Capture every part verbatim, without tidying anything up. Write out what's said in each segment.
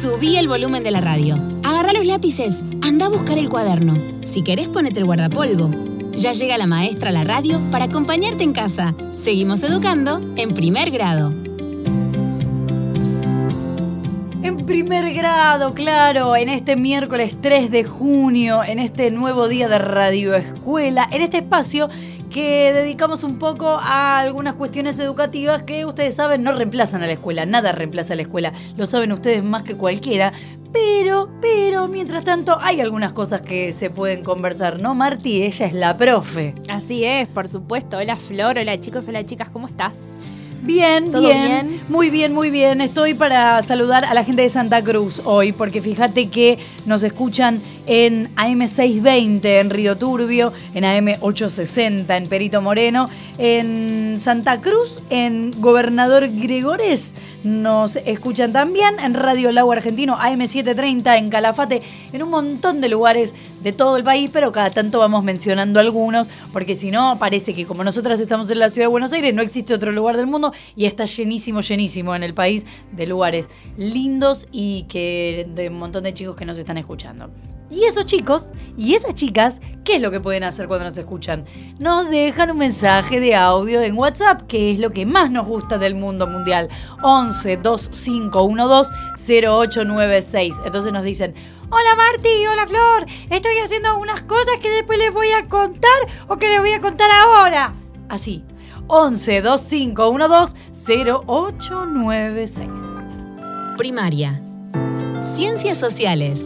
Subí el volumen de la radio. Agarrá los lápices. Anda a buscar el cuaderno. Si querés, ponete el guardapolvo. Ya llega la maestra a la radio para acompañarte en casa. Seguimos educando en primer grado. En primer grado, claro, en este miércoles tres de junio, en este nuevo día de Radio Escuela, en este espacio que dedicamos un poco a algunas cuestiones educativas que ustedes saben no reemplazan a la escuela, nada reemplaza a la escuela, lo saben ustedes más que cualquiera, pero, pero, mientras tanto hay algunas cosas que se pueden conversar, ¿no, Marti? Ella es la profe. Así es, por supuesto. Hola Flor, hola chicos, hola chicas, ¿cómo estás? Bien, ¿Todo bien, bien? Muy bien, muy bien. Estoy para saludar a la gente de Santa Cruz hoy, porque fíjate que nos escuchan en A M seiscientos veinte en Río Turbio, en A M ochocientos sesenta en Perito Moreno, en Santa Cruz, en Gobernador Gregores nos escuchan también, en Radio Lago Argentino, A M setecientos treinta en Calafate, en un montón de lugares de todo el país, pero cada tanto vamos mencionando algunos, porque si no, parece que como nosotras estamos en la ciudad de Buenos Aires, no existe otro lugar del mundo y está llenísimo, llenísimo en el país de lugares lindos y que de un montón de chicos que nos están escuchando. Y esos chicos y esas chicas, ¿qué es lo que pueden hacer cuando nos escuchan? Nos dejan un mensaje de audio en WhatsApp, que es lo que más nos gusta del mundo mundial. once veinticinco doce cero ocho nueve seis. Entonces nos dicen: hola Marti, hola Flor, estoy haciendo unas cosas que después les voy a contar o que les voy a contar ahora. Así, once veinticinco doce cero ocho nueve seis. Primaria. Ciencias sociales.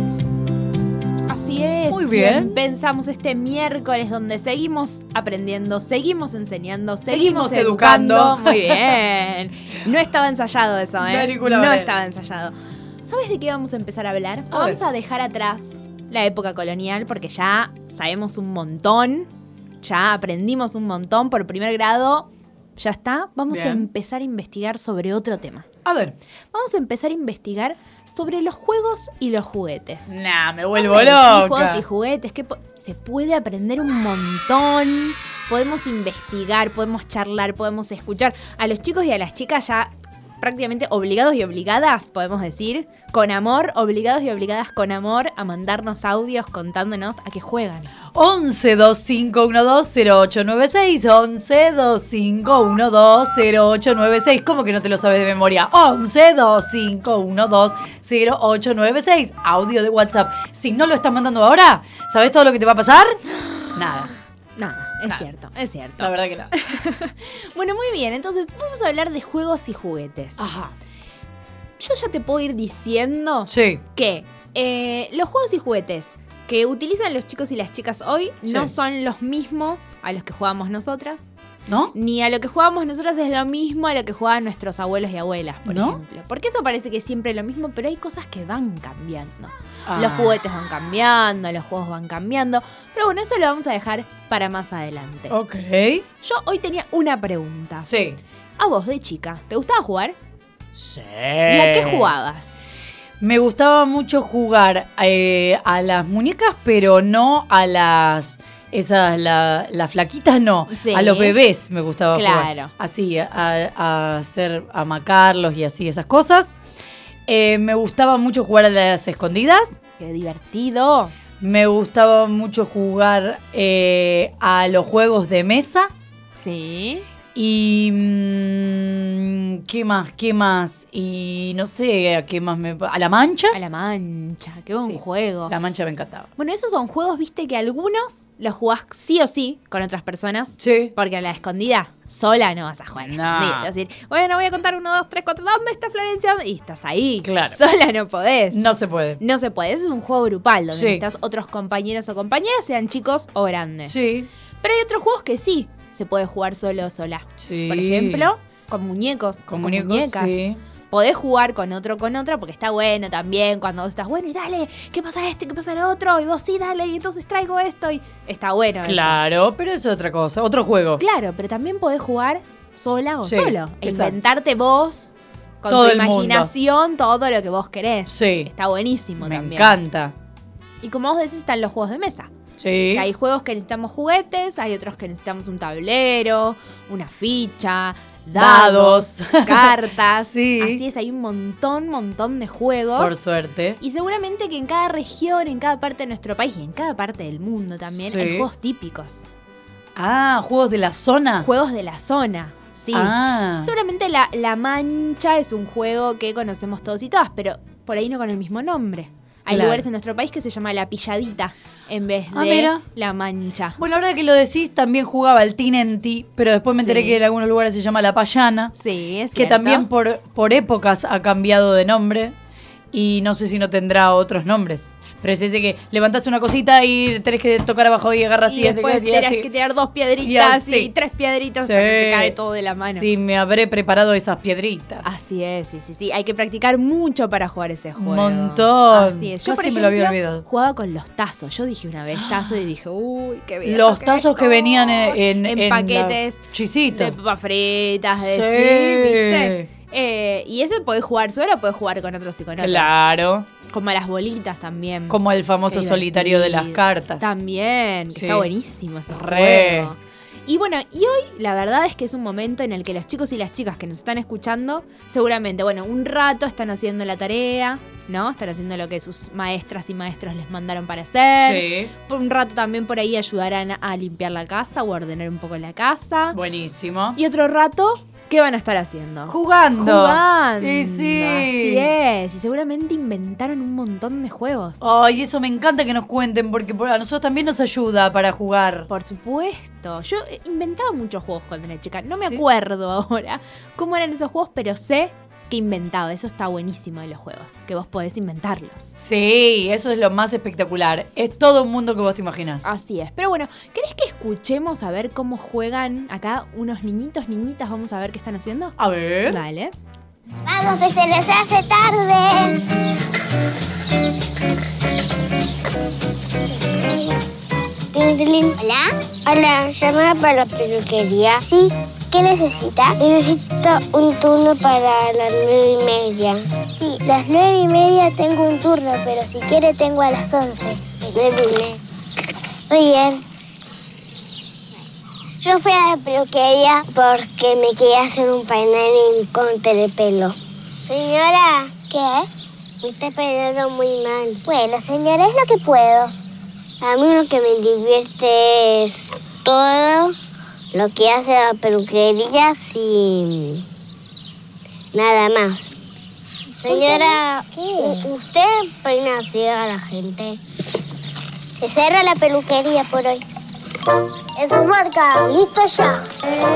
Así es. Muy bien. Pensamos este miércoles donde seguimos aprendiendo, seguimos enseñando, Seguimos seguimos, educando. educando. Muy bien. No estaba ensayado eso, ¿eh? De ninguna no manera. estaba ensayado. ¿Sabes de qué vamos a empezar a hablar? A vamos ver. a dejar atrás la época colonial porque ya sabemos un montón, ya aprendimos un montón por primer grado. Ya está. Vamos Bien. a empezar a investigar sobre otro tema. A ver. Vamos a empezar a investigar sobre los juegos y los juguetes. Nah, me vuelvo Hombre, sí, loca. juegos y juguetes, que po- se puede aprender un montón. Podemos investigar, podemos charlar, podemos escuchar. A los chicos y a las chicas ya prácticamente obligados y obligadas, podemos decir, con amor, obligados y obligadas con amor a mandarnos audios contándonos a qué juegan. once veinticinco doce cero ocho nueve seis. once veinticinco doce cero ocho nueve seis. ¿Cómo que no te lo sabes de memoria? once veinticinco doce cero ocho nueve seis. Audio de WhatsApp. Si no lo estás mandando ahora, ¿sabes todo lo que te va a pasar? Nada. Nada, es Nada. cierto, es cierto. La verdad que no. Bueno, muy bien, entonces vamos a hablar de juegos y juguetes. Ajá. Yo ya te puedo ir diciendo Sí. que eh, los juegos y juguetes que utilizan los chicos y las chicas hoy Sí. no son los mismos a los que jugamos nosotras, ¿No? ni a lo que jugamos nosotras es lo mismo a lo que jugaban nuestros abuelos y abuelas, por ¿No? ejemplo. Porque eso parece que es siempre lo mismo, pero hay cosas que van cambiando. Ah. Los juguetes van cambiando, los juegos van cambiando, pero bueno, eso lo vamos a dejar para más adelante. Ok. Yo hoy tenía una pregunta. Sí. A vos de chica, ¿te gustaba jugar? Sí. ¿Y a qué jugabas? Me gustaba mucho jugar eh, a las muñecas, pero no a las... Esas, la- las flaquitas no. Sí. A los bebés me gustaba Claro. jugar. Así, a, a hacer, a macarlos y así, esas cosas. Eh, me gustaba mucho jugar a las escondidas. ¡Qué divertido! Me gustaba mucho jugar eh, a los juegos de mesa. Sí. Y... mm, ¿qué más? ¿Qué más? Y no sé a qué más me... ¿A la mancha? A la mancha, qué buen Sí, juego. La mancha me encantaba. Bueno, esos son juegos, viste, que algunos los jugás sí o sí con otras personas. Sí. Porque a la escondida sola no vas a jugar a la No. escondida. Vas a decir, bueno, voy a contar uno, dos, tres, cuatro. ¿Dónde está Florencia? Y estás ahí. Claro. Sola no podés. No se puede. No se puede. Ese es un juego grupal donde Sí. necesitas otros compañeros o compañeras, sean chicos o grandes. Sí. Pero hay otros juegos que sí se puede jugar solo o sola. Sí. Por ejemplo, con muñecos. Con o muñecos, muñecas. sí. Podés jugar con otro con otra porque está bueno también cuando vos estás, bueno, y dale, ¿qué pasa esto? ¿Qué pasa lo otro? Y vos sí, dale, y entonces traigo esto. Y está bueno eso. Claro, pero es otra cosa, otro juego. Claro, pero también podés jugar sola o Sí, solo. E exacto. inventarte vos, con Todo tu el mundo. imaginación, todo lo que vos querés. Sí. Está buenísimo Me también. encanta. Y como vos decís, están los juegos de mesa. Sí. Que hay juegos que necesitamos juguetes, hay otros que necesitamos un tablero, una ficha, dados, dados cartas. Sí. Así es, hay un montón, montón de juegos. Por suerte. Y seguramente que en cada región, en cada parte de nuestro país y en cada parte del mundo también Sí. hay juegos típicos. Ah, juegos de la zona. Juegos de la zona. Sí. Ah. Seguramente la, la Mancha es un juego que conocemos todos y todas, pero por ahí no con el mismo nombre. Hay Claro. lugares en nuestro país que se llama La Pilladita en vez de Ah, mira. La Mancha. Bueno, ahora que lo decís, también jugaba al Tinenti, pero después me enteré Sí. que en algunos lugares se llama La Payana, Sí, es que cierto. también por, por épocas ha cambiado de nombre y no sé si no tendrá otros nombres. Pero es ese que levantás una cosita y tenés que tocar abajo y agarras Y así. después y tenés así. que tirar dos Y piedritas así. y, tres piedritas Sí. hasta que te cae todo de la mano. Sí, me habré preparado esas piedritas. Así es, sí, sí, sí. Hay que practicar mucho para jugar ese juego. Montón. Así es. Yo, Casi por me lo había ejemplo, olvidado. jugaba con los tazos. Yo dije una vez tazo y dije, uy, qué bien. Los tazos que venían en, en, en en la- paquetes Chisito. de papas fritas, de Sí. sí, ¿viste? Eh, y eso podés jugar solo o podés jugar con otros y con otros. Claro. Como a las bolitas también. Como el famoso Qué solitario de las divertido. cartas. También, que Sí. está buenísimo ese Re. juego. Y bueno, y hoy la verdad es que es un momento en el que los chicos y las chicas que nos están escuchando, seguramente, bueno, un rato están haciendo la tarea, ¿no? Están haciendo lo que sus maestras y maestros les mandaron para hacer. Sí. Por un rato también por ahí ayudarán a limpiar la casa o a ordenar un poco la casa. Buenísimo. Y otro rato, ¿qué van a estar haciendo? Jugando. Jugando. Y sí. Así es. Y seguramente inventaron un montón de juegos. Ay, eso me encanta que nos cuenten porque por- a nosotros también nos ayuda para jugar. Por supuesto. Yo eh, inventaba muchos juegos cuando era chica. No me ¿Sí? acuerdo ahora cómo eran esos juegos, pero sé que inventaba. Eso está buenísimo de los juegos, que vos podés inventarlos. Sí, eso es lo más espectacular. Es todo un mundo que vos te imaginás. Así es. Pero bueno, ¿querés que escuchemos a ver cómo juegan acá unos niñitos, niñitas? Vamos a ver qué están haciendo. A ver. Dale. Vamos, que se les hace tarde. Hola. Hola, llamada para la peluquería. Sí. ¿Qué necesita? Necesito un turno para las nueve y media. Sí, las nueve y media tengo un turno, pero si quiere tengo a las once. Nueve y media. Muy bien. Yo fui a la peluquería porque me quería hacer un peinado y corte de pelo. Señora, ¿qué? Me está peinando muy mal. Bueno, señora, es lo que puedo. A mí lo que me divierte es todo lo que hace la peluquería y nada más. Señora, u- ¿usted peina así a la gente? Se cierra la peluquería por hoy. En sus marcas, listo ya.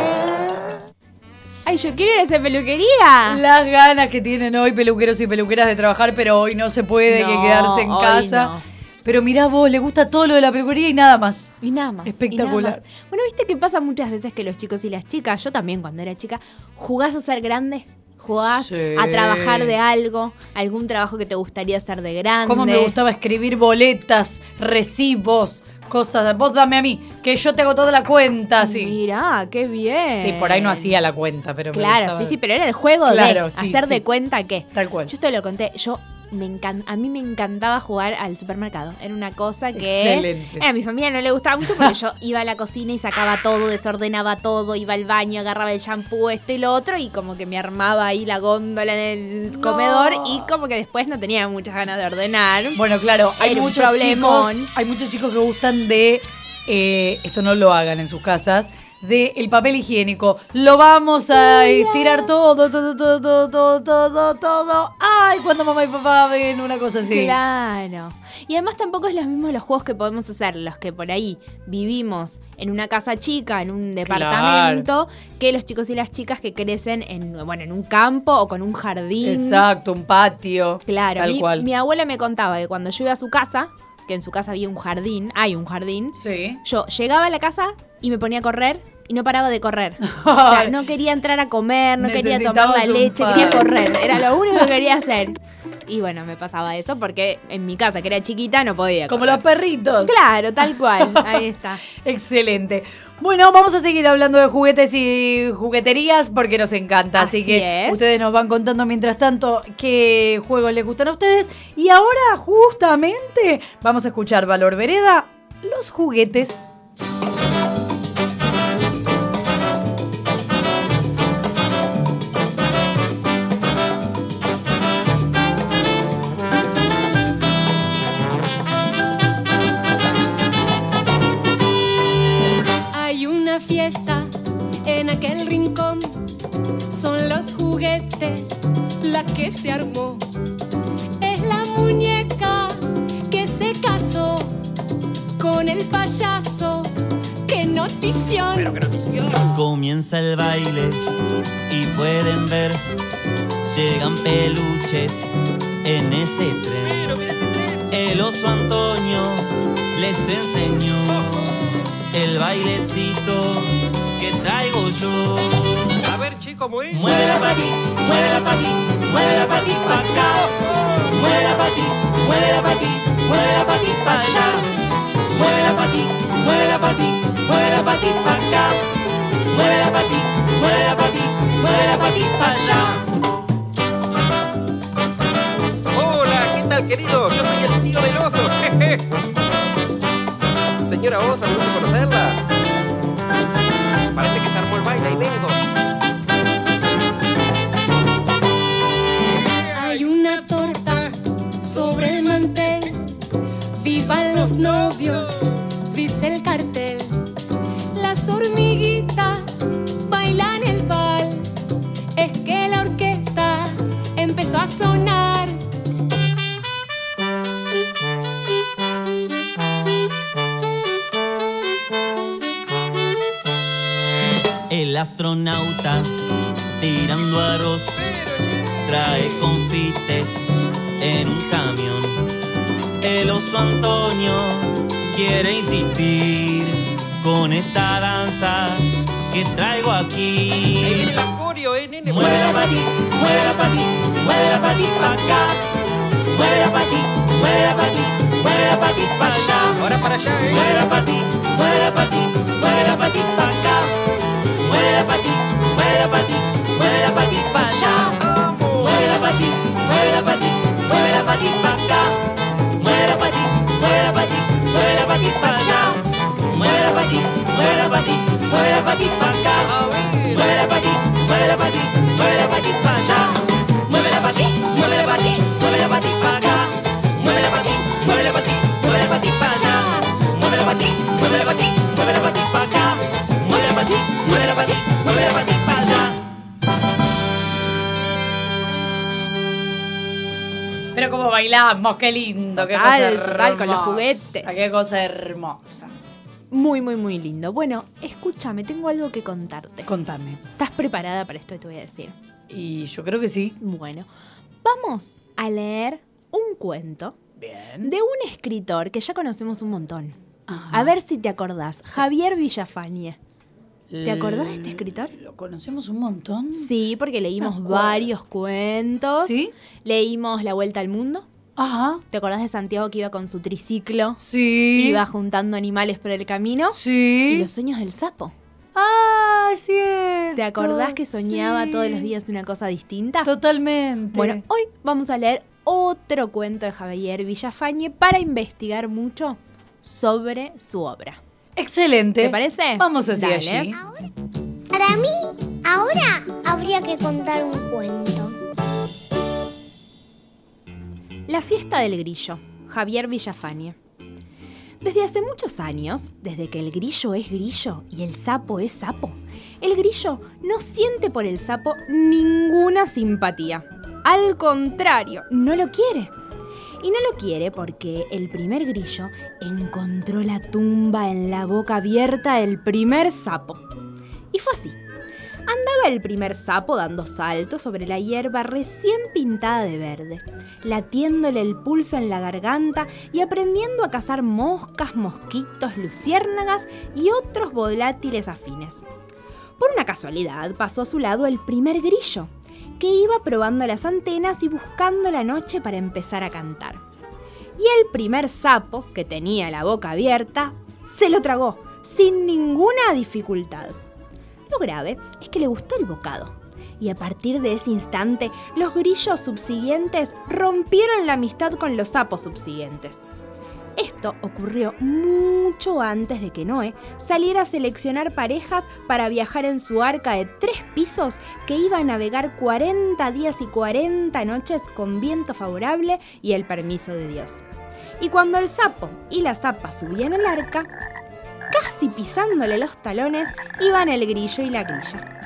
¡Ay, yo quiero ir a esa peluquería! Las ganas que tienen hoy peluqueros y peluqueras de trabajar, pero hoy no se puede, No, que quedarse en hoy casa. no. Pero mirá vos, le gusta todo lo de la peluquería y nada más. Y nada más. Espectacular. y nada más. Bueno, viste que pasa muchas veces que los chicos y las chicas, yo también cuando era chica, jugás a ser grande, jugás Sí. a trabajar de algo, algún trabajo que te gustaría hacer de grande. Cómo me gustaba escribir boletas, recibos, cosas. Vos dame a mí, que yo te hago toda la cuenta, así. Mirá, qué bien. Sí, por ahí no hacía la cuenta, pero me Claro, gustaba. sí, sí, pero era el juego Claro, de sí, hacer sí. de cuenta que. Tal cual. Yo esto lo conté, yo me encan- a mí me encantaba jugar al supermercado. Era una cosa que Excelente. eh, a mi familia no le gustaba mucho porque yo iba a la cocina y sacaba todo, desordenaba todo, iba al baño, agarraba el shampoo, esto y lo otro, y como que me armaba ahí la góndola en el No. comedor, y como que después no tenía muchas ganas de ordenar. Bueno, claro, hay Era un muchos chicos, problemón. hay muchos chicos que gustan de, eh, esto no lo hagan en sus casas, de el papel higiénico. Lo vamos a estirar todo, todo, todo, todo, todo, todo, todo. Ay, cuando mamá y papá ven una cosa así. Claro. Y además tampoco es los mismos los juegos que podemos hacer, los que por ahí vivimos en una casa chica, en un departamento, que los chicos y las chicas que crecen en, bueno, en un campo o con un jardín. Exacto, un patio. Claro, Tal mi, cual. mi abuela me contaba que cuando yo iba a su casa, que en su casa había un jardín, hay un jardín, Sí. yo llegaba a la casa y me ponía a correr y no paraba de correr. O sea, no quería entrar a comer, no quería tomar la Necesitabas un leche, par. quería correr. Era lo único que quería hacer. Y bueno, me pasaba eso porque en mi casa, que era chiquita, no podía Como correr. los perritos. Claro, tal cual. Ahí está. Excelente. Bueno, vamos a seguir hablando de juguetes y jugueterías porque nos encanta. Así, Así que es. ustedes nos van contando mientras tanto qué juegos les gustan a ustedes. Y ahora, justamente, vamos a escuchar Valor Vereda, los juguetes. la que se armó. Es la muñeca que se casó con el payaso. ¡Qué notición! Pero qué notición. Comienza el baile y pueden ver, llegan peluches en ese tren. Pero mira ese tren. El oso Antonio les enseñó el bailecito que traigo yo. A ver, chico, ¿cómo es? Mueve la pati, mueve la pati, mueve la pati pa' acá. Mueve la pati, mueve la pati, mueve la pati pa' allá. Mueve la pati, mueve la pati, mueve la pati pa' acá. Mueve la pati, mueve la pati, mueve la pati pa' allá. Hola, ¿qué tal, querido? Yo soy el tío del oso. Jeje. Señora Osa, ¿me gusta conocerla? Parece que se armó el baile, ahí vengo. Hay una torta sobre el mantel. ¡Vivan los novios! Dice el cartel. Las hormiguitas bailan el vals. Es que la orquesta empezó a sonar. El astronauta tirando arroz trae confites en un camión. El oso Antonio quiere insistir con esta danza que traigo aquí. Ahí viene la coreo, eh, nene. Mueve la pati, mueve la pati, mueve la pati pa' acá. Mueve la pati, mueve la pati, mueve la pati pa' allá. Ahora para allá, eh. Mueve la pati, mueve la pati, mueve la pati pa' acá. Mueve la pati, mueve la pati, mueve la pati pa' allá. Mueve la pati, mueve la pati, mueve la pati pa' acá. Mueve la pati, mueve la pati, mueve la pati pa' allá. Mueve la pati, mueve la pati, mueve la pati pa' acá. Mueve la pati, mueve la pati, mueve la pati pa' allá. Mueve la pati, mueve la pati, mueve la pati pa' acá. Mueve la pati, mueve la pati, mueve la pati pa' allá. Mueve la pati, mueve la pati, mueve la pati pa' acá. Mueve la pati, mueve la pati, mueve la pati pa' allá. Pero como bailamos, qué lindo, qué cosa Total, hermosa. total, con los juguetes. Qué cosa hermosa. Muy, muy, muy lindo. Bueno, escúchame, tengo algo que contarte. Contame. ¿Estás preparada para esto que te voy a decir? Y yo creo que sí. Bueno, vamos a leer un cuento Bien. de un escritor que ya conocemos un montón. Ajá. A ver si te acordás. Javier Villafañe. ¿Te acordás de este escritor? ¿Lo conocemos un montón? Sí, porque leímos Me acuerdo. varios cuentos. ¿Sí? Leímos La Vuelta al Mundo. Ajá. ¿Te acordás de Santiago que iba con su triciclo? Sí. Iba juntando animales por el camino. Sí. Y Los sueños del sapo. Ah, cierto. ¿Te acordás que soñaba Sí. todos los días una cosa distinta? Totalmente. Bueno, hoy vamos a leer otro cuento de Javier Villafañe para investigar mucho sobre su obra. excelente. ¿Te parece? Vamos así Dale. allí. Para mí, ahora habría que contar un cuento. La fiesta del grillo, Javier Villafañe. Desde hace muchos años, desde que el grillo es grillo y el sapo es sapo, el grillo no siente por el sapo ninguna simpatía. Al contrario, no lo quiere. Y no lo quiere porque el primer grillo encontró la tumba en la boca abierta del primer sapo. Y fue así. Andaba el primer sapo dando saltos sobre la hierba recién pintada de verde, latiéndole el pulso en la garganta y aprendiendo a cazar moscas, mosquitos, luciérnagas y otros volátiles afines. Por una casualidad pasó a su lado el primer grillo, que iba probando las antenas y buscando la noche para empezar a cantar. Y el primer sapo, que tenía la boca abierta, se lo tragó sin ninguna dificultad. Lo grave es que le gustó el bocado, y a partir de ese instante, los grillos subsiguientes rompieron la amistad con los sapos subsiguientes. Esto ocurrió mucho antes de que Noé saliera a seleccionar parejas para viajar en su arca de tres pisos que iba a navegar cuarenta días y cuarenta noches con viento favorable y el permiso de Dios. Y cuando el sapo y la zapa subían al arca, casi pisándole los talones, iban el grillo y la grilla.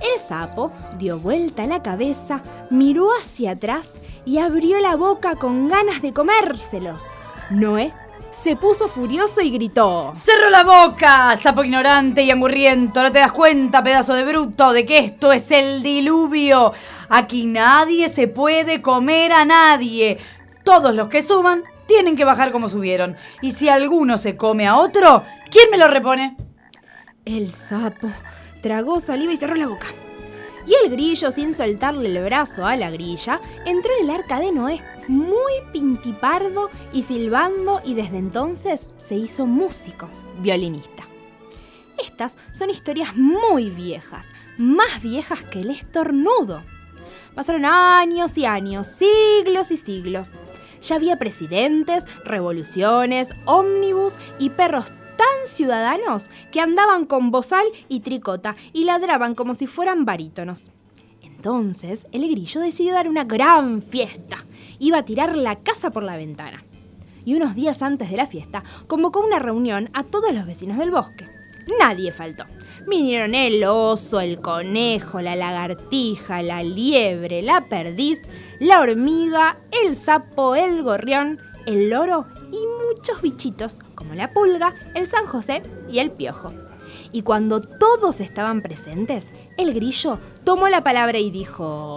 El sapo dio vuelta la cabeza, miró hacia atrás y abrió la boca con ganas de comérselos. Noé se puso furioso y gritó: ¡Cerró la boca, sapo ignorante y angurriento! ¿No te das cuenta, pedazo de bruto, de que esto es el diluvio? Aquí nadie se puede comer a nadie. Todos los que suban tienen que bajar como subieron. Y si alguno se come a otro, ¿quién me lo repone? El sapo tragó saliva y cerró la boca. Y el grillo, sin soltarle el brazo a la grilla, entró en el arca de Noé, muy pintipardo y silbando, y desde entonces se hizo músico, violinista. Estas son historias muy viejas, más viejas que el estornudo. Pasaron años y años, siglos y siglos. Ya había presidentes, revoluciones, ómnibus y perros tan ciudadanos que andaban con bozal y tricota y ladraban como si fueran barítonos. Entonces el grillo decidió dar una gran fiesta. Iba a tirar la casa por la ventana. Y unos días antes de la fiesta convocó una reunión a todos los vecinos del bosque. Nadie faltó. Vinieron el oso, el conejo, la lagartija, la liebre, la perdiz, la hormiga, el sapo, el gorrión, el loro y muchos bichitos como la pulga, el San José y el piojo. Y cuando todos estaban presentes, el grillo tomó la palabra y dijo: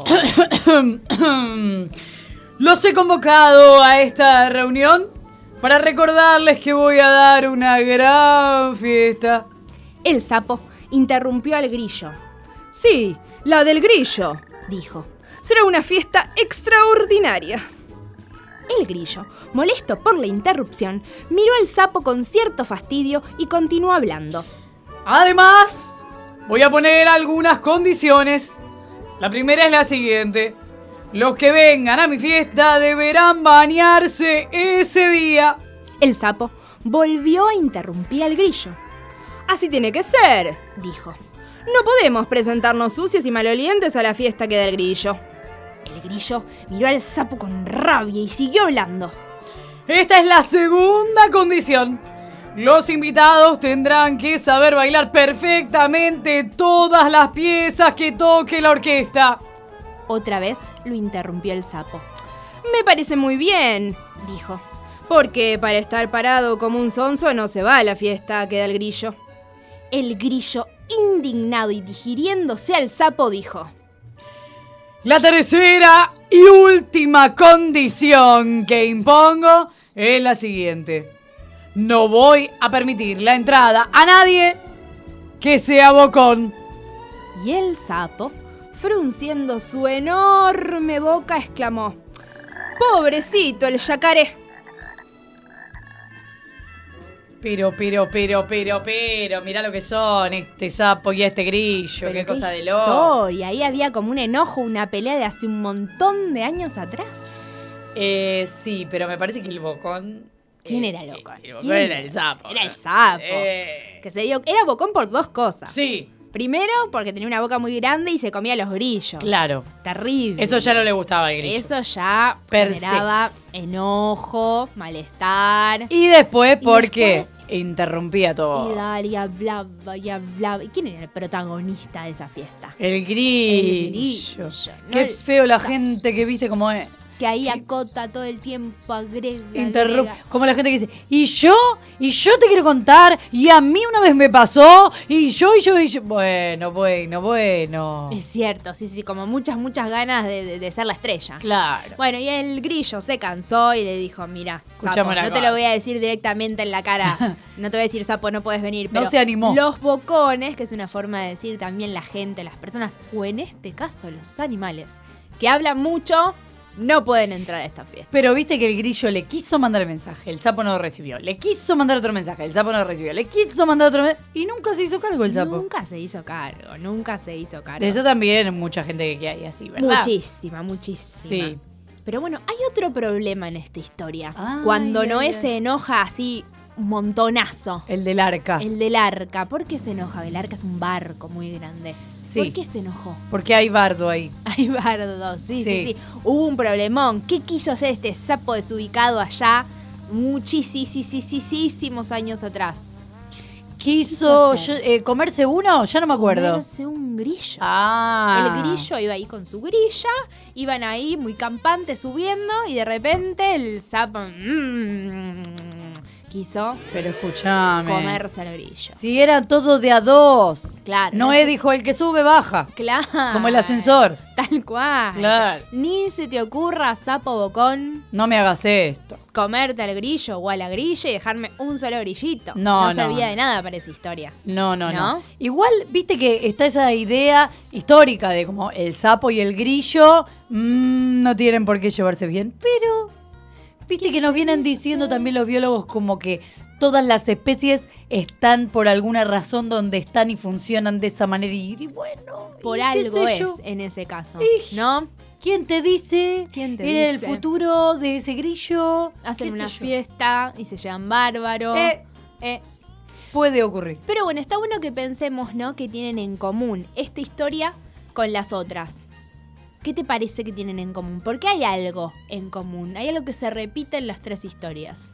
Los he convocado a esta reunión para recordarles que voy a dar una gran fiesta. El sapo interrumpió al grillo. Sí, la del grillo, dijo. Será una fiesta extraordinaria. El grillo, molesto por la interrupción, miró al sapo con cierto fastidio y continuó hablando. Además, voy a poner algunas condiciones. La primera es la siguiente. Los que vengan a mi fiesta deberán bañarse ese día. El sapo volvió a interrumpir al grillo. Así tiene que ser, dijo. No podemos presentarnos sucios y malolientes a la fiesta que da el grillo. El grillo miró al sapo con rabia y siguió hablando. Esta es la segunda condición. Los invitados tendrán que saber bailar perfectamente todas las piezas que toque la orquesta. Otra vez lo interrumpió el sapo. Me parece muy bien, dijo. Porque para estar parado como un sonso no se va a la fiesta que da el grillo. El grillo, indignado y digiriéndose al sapo, dijo: La tercera y última condición que impongo es la siguiente. No voy a permitir la entrada a nadie que sea bocón. Y el sapo, frunciendo su enorme boca, exclamó: ¡Pobrecito el yacaré! Pero, pero, pero, pero, pero, mirá lo que son este sapo y este grillo, qué, qué cosa de loco. Y ahí había como un enojo, una pelea de hace un montón de años atrás. Eh, sí, pero me parece que el bocón... ¿Quién eh, era el bocón? El bocón era el sapo. Era el sapo. Eh. Que se dio, era bocón por dos cosas. Sí. Primero, porque tenía una boca muy grande y se comía los grillos. Claro. Terrible. Eso ya no le gustaba al grillo. Eso ya Per generaba enojo, malestar. Y después porque y después, interrumpía todo. Y dale, y hablaba, y hablaba. ¿Y quién era el protagonista de esa fiesta? El grillo. El grillo, ¿no? Qué El feo la sapo. gente que viste como es. Que ahí acota todo el tiempo, agrega, Interrumpe, agrega. como la gente que dice, y yo, y yo te quiero contar, y a mí una vez me pasó, y yo, y yo, y yo. Bueno, bueno, bueno. Es cierto, sí, sí, como muchas, muchas ganas de, de, de ser la estrella. Claro. Bueno, y el grillo se cansó y le dijo: mira, Escuchame sapo, una no te cosa. lo voy a decir directamente en la cara. No te voy a decir, sapo, no puedes venir. No Pero se animó. Los bocones, que es una forma de decir también la gente, las personas, o en este caso los animales, que hablan mucho, no pueden entrar a esta fiesta. Pero viste que el grillo le quiso mandar el mensaje, el sapo no lo recibió. Le quiso mandar otro mensaje, el sapo no lo recibió. Le quiso mandar otro mensaje y nunca se hizo cargo el sapo. Nunca se hizo cargo, nunca se hizo cargo. De eso también mucha gente que hay así, ¿verdad? Muchísima, muchísima. Sí. Pero bueno, hay otro problema en esta historia. Ay, Cuando ay, Noé ay. se enoja así un montonazo. El del arca. El del arca. ¿Por qué se enoja? El arca es un barco muy grande. Sí. ¿Por qué se enojó? Porque hay bardo ahí. Hay bardo, sí, sí, Sí. sí. Hubo un problemón. ¿Qué quiso hacer este sapo desubicado allá muchísimos años atrás? quiso hacer? yo- eh, comerse uno, ya no me acuerdo. Comerse un grillo. Ah. El grillo iba ahí con su grilla, iban ahí muy campantes subiendo y de repente el sapo mm, quiso Pero escuchame. comerse al grillo. Si eran todos de a dos. Claro. Noé no se- dijo, el que sube, baja. Claro. Como el ascensor. Tal cual. Claro. Ni se te ocurra, sapo bocón, No me hagas esto. comerte al grillo o a la grilla y dejarme un solo grillito. No, no, servía no. de nada para esa historia. No, no, no, ¿No? Igual, viste que está esa idea histórica de como el sapo y el grillo mm, no tienen por qué llevarse bien, pero viste que nos vienen diciendo también los biólogos como que todas las especies están por alguna razón donde están y funcionan de esa manera y, y bueno, Por y qué algo sé es yo. en ese caso. Ij. ¿No? ¿Quién te dice? ¿Quién te Era dice? el futuro de ese grillo. Hacen qué una sé yo. fiesta y se llevan bárbaro. Eh. Eh. Puede ocurrir. Pero bueno, está bueno que pensemos, ¿no? Que tienen en común esta historia con las otras. ¿Qué te parece que tienen en común? Porque hay algo en común. Hay algo que se repite en las tres historias.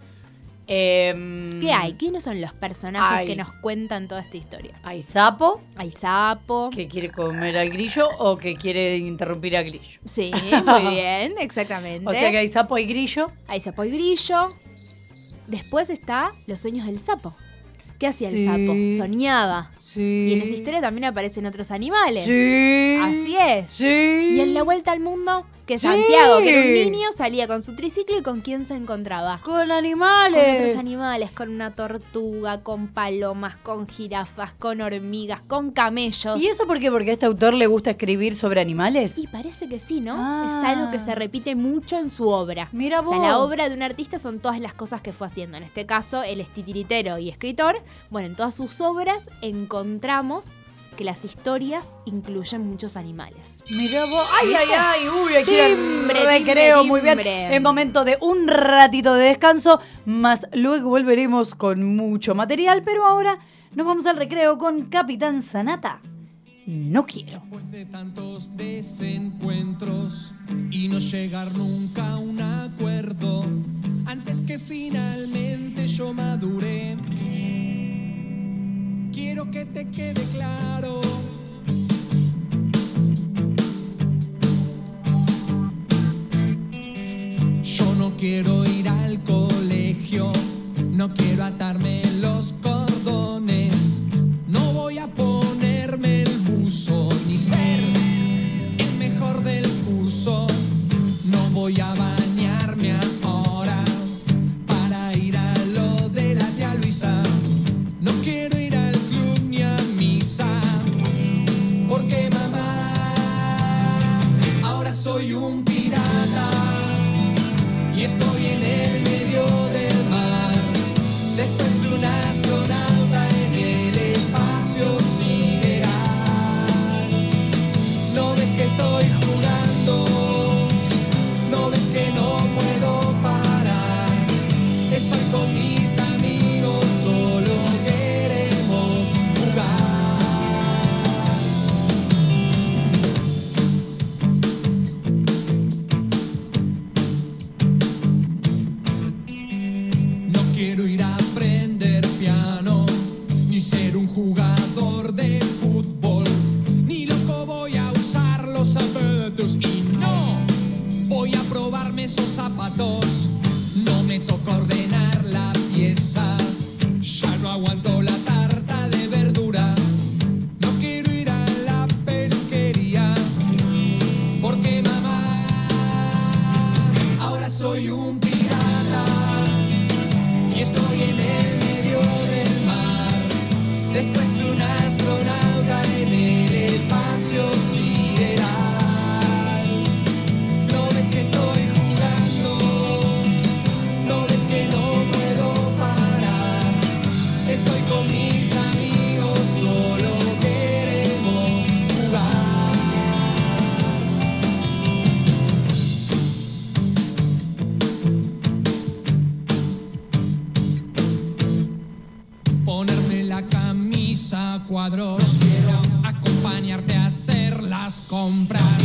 Em, ¿Qué hay? ¿Quiénes son los personajes Hay. que nos cuentan toda esta historia? Hay sapo Hay sapo. que quiere comer al grillo o que quiere interrumpir al grillo. Sí, muy bien, exactamente. O sea que hay sapo y grillo. Hay sapo y grillo. Después está los sueños del sapo. ¿Qué hacía Sí. el sapo? Soñaba. Sí. Y en esa historia también aparecen otros animales. Sí. Así es. Sí. Y en la vuelta al mundo, que Sí. Santiago, que era un niño, salía con su triciclo y con quién se encontraba. Con Con animales. otros animales, con una tortuga, con palomas, con jirafas, con hormigas, con camellos. ¿Y eso por qué? Porque a este autor le gusta escribir sobre animales. Y parece que sí, ¿no? Ah. Es algo que se repite mucho en su obra. Mira O sea, vos. la obra de un artista son todas las cosas que fue haciendo. En este caso, él es titiritero y escritor. Bueno, en todas sus obras encontramos que las historias incluyen muchos animales. Mira vos. Ay, ay, ay. Uy, aquí el Timbre, recreo. timbre, Muy bien. timbre. Es momento de un ratito de descanso. Más luego volveremos con mucho material. Pero ahora nos vamos al recreo con Capitán Sanata. No quiero. Después de tantos desencuentros y no llegar nunca a un acuerdo, antes que finalmente yo maduré, quiero que te quede claro. Yo no quiero ir al colegio, no quiero atarme los cordones, no voy a ponerme el buzo ni ser el mejor del curso, no voy a bañarme ahora para ir a lo de la tía Luisa, no quiero ir al club ni a misa, porque mamá, ahora soy un pirata y estoy en el medio del mar, después un astronauta en el espacio sideral. ¿No ves que estoy jugando? ¿No ves que no puedo parar? Estoy con mis amigos, solo queremos jugar. No quiero ir a aprender piano, ni ser un jugador de fútbol, ni loco voy a usar los zapatos y no voy a probarme esos zapatos. No me toca ordenar la pieza, ya no aguanto la tarta de verdura. No quiero ir a la peluquería, porque mamá, ahora soy un pirata y estoy en el medio del mar, después un astronauta en el espacio sideral. ¿No ves que estoy jugando? ¿No ves que no puedo parar? Estoy con mis amigos, solo queremos jugar. Ponerme la camisa a cuadros, quiero acompañarte a hacer las compras,